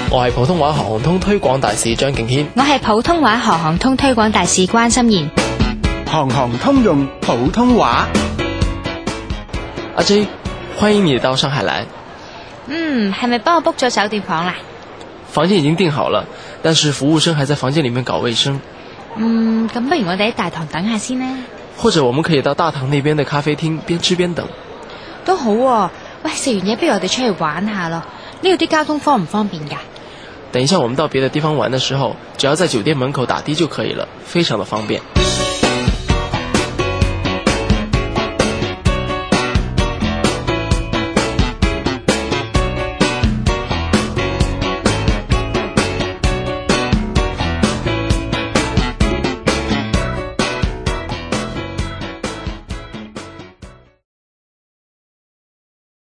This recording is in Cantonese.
我係普通話行行通推廣大使張敬軒， 我係普通話行行通推廣大使關心妍。 行行通用普通話。 阿 J， 歡迎你到上海來。 係咪幫我 book 咗酒店房啦？ 房間已經訂好了，但是服務生還在房間裡面搞衛生。 咁不如我哋喺大堂等下先呢？ 或者我們可以到大堂那邊的咖啡廳邊吃邊等。 都好喎。喂，食完嘢不如我哋出去玩下咯。呢度啲交通方唔方便㗎？ 等一下我們到別的地方玩的時候，只要在酒店門口打的就可以了，非常的方便。